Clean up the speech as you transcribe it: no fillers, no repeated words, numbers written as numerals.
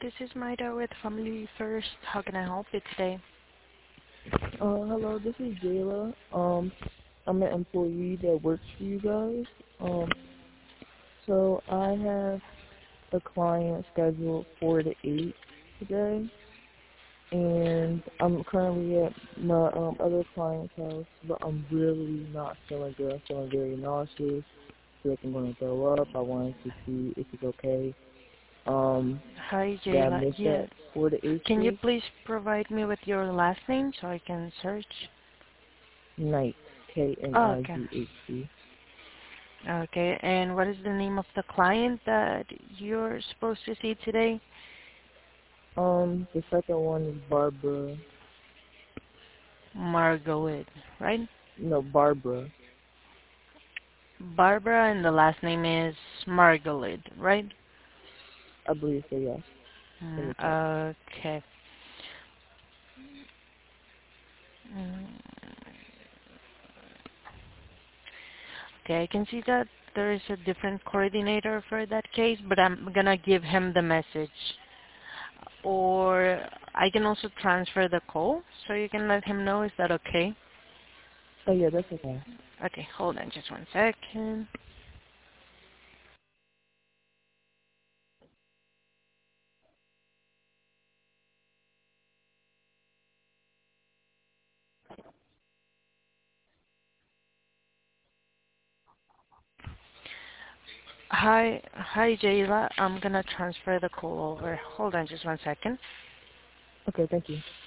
This is Maida with Family First. How can I help you today? Hello, this is Jayla. I'm an employee that works for you guys. So I have a client scheduled 4 to 8 today, and I'm currently at my other client's house, but I'm really not feeling good. I'm feeling very nauseous. Feel like I'm going to throw up. I wanted to see if it's okay. Hi, Did I Jayla. miss Yes. that 4 to 8, Can you please? please provide me with your last name so I can search? Night, Oh, okay. Knightc. Okay, and what is the name of the client that you're supposed to see today? The second one is Barbara. Margaret, right? No, Barbara. Barbara, and the last name is Margaret, right? I believe so, yes. Let me check. Okay. Mm, Okay, I can see that there is a different coordinator for that case, but I'm gonna give him the message. Or I can also transfer the call so you can let him know. Is that okay? Oh, yeah, that's okay. Okay, hold on just 1 second. Hi, Jayla. I'm gonna transfer the call over. Hold on just 1 second. Okay, thank you.